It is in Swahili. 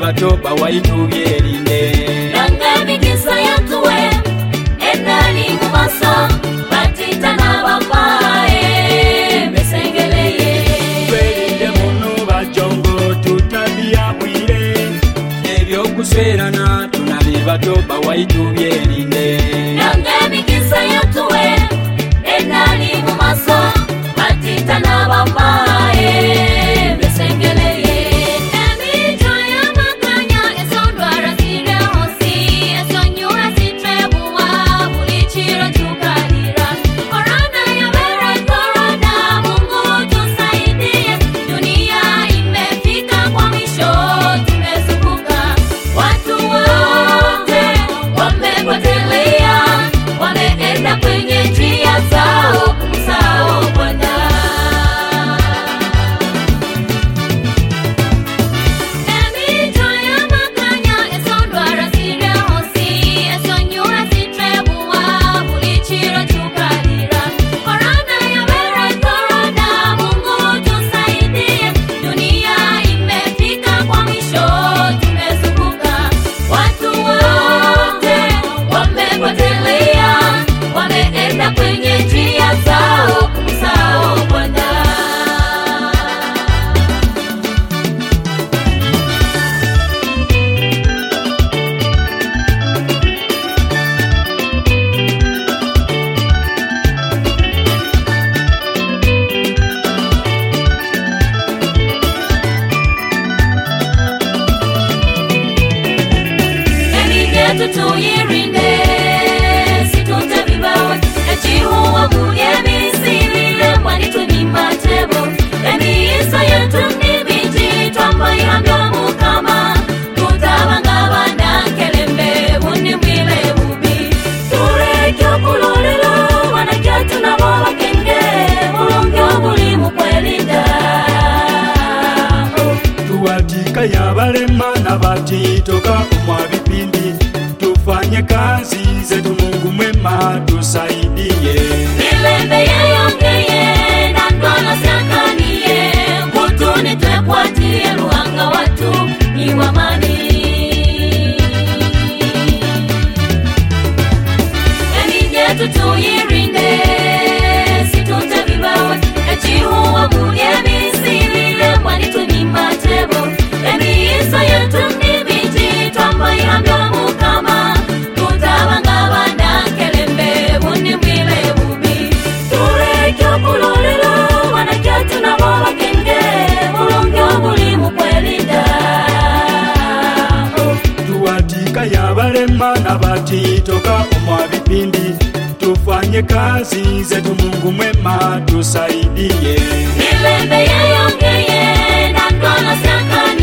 batoba waitubyeline Nangami kisa yatuwe Endali mumaso Batita na bapae Mesengeleye Twelinde munu bajongo tutabia bwire Ebyo kuswerana tunali batoba waitubyeline Nangami kisa yatuwe Endali mumaso Batita na bapae Mesengeleye Tuyirinde situte bibawe echihuwa muyemi sivile mwani tunimatebo emi isa yetu nibiji twamba ihambyo mukama tutabanga banda kelembe bundi mwile bubi turekyo kulolelo wanakyatu na boba kenge mulongyo buli mukwelinda tuwatika yabalema nabatitoka umwabipindi Tufanye kazi zetu Mungu mwema tusaidie Milembe yeyongeye na ndola siakaniye Kutuni tuekwatie luanga watu ni wamani Emijetu tuyirinde situte vibawe echihuwa muyemi sivile mwani tunimatebo Emi isa yetu nibiji twamba ihambyo mukama tutabanga banda kelembe bundi mwile bubi turekyo kulolelo wanakyatu na boba kenge mulongyo buli mukwelinda Tuwatika yabalema nabatitoka umwabipindi Tufanye kazi zetu Mungu mwema tusaidie Milembe yeyongeye na ndola siakani